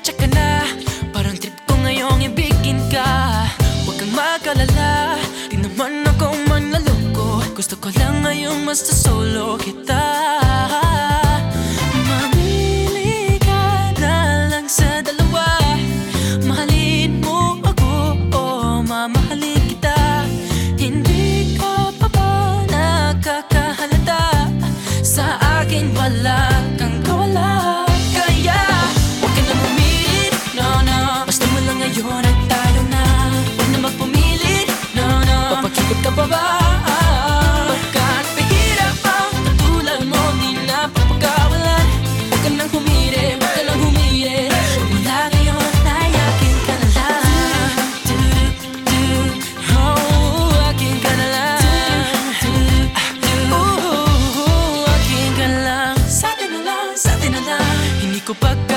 tsaka na. Parang trip ko ngayong ibigin ka. Huwag kang mag-alala, di naman ako manlaloko. Gusto ko lang ngayong mas solo kita. Mamili ka na lang sa dalawa. Mahalin mo ako o mamahalin kita. Hindi ka pa ba nakakahalata? Sa akin wala kang kawala. Kaya huwag ka na umilit, no, no. Basta mo lang ngayon at tayo na. Huwag na magpumilit, no, no. Papakikot ka pa ba? Pagkat pahirap ang katulad mo, di na papagawalan. Huwag ka nang humiri, huwag ka nang humiri. Mula ngayon ay akin ka na lang. Oh, akin ka na lang. Akin ka lang. Sa atin na lang, sa atin na lang. Hindi ko